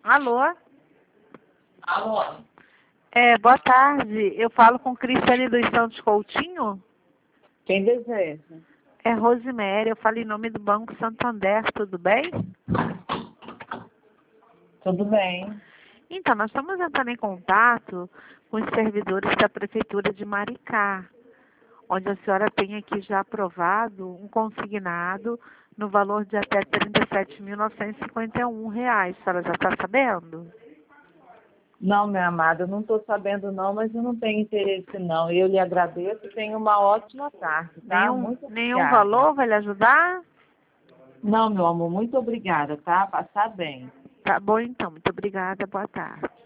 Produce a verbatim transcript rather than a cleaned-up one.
Alô? Alô? É, boa tarde. Eu falo com Cristiane dos Santos Coutinho? Quem deseja? É Rosemary. Eu falo em nome do Banco Santander. Tudo bem? Tudo bem. Então, nós estamos entrando em contato com os servidores da Prefeitura de Maricá, onde a senhora tem aqui já aprovado um consignado no valor de até trinta e sete mil novecentos e cinquenta e um reais. A senhora já está sabendo? Não, minha amada, eu não estou sabendo não, mas eu não tenho interesse não. Eu lhe agradeço e tenha uma ótima tarde, tá? Nenhum, Muito nenhum obrigada. valor vai lhe ajudar? Não, meu amor, muito obrigada, tá? Passar bem. Tá bom, então. Muito obrigada. Boa tarde.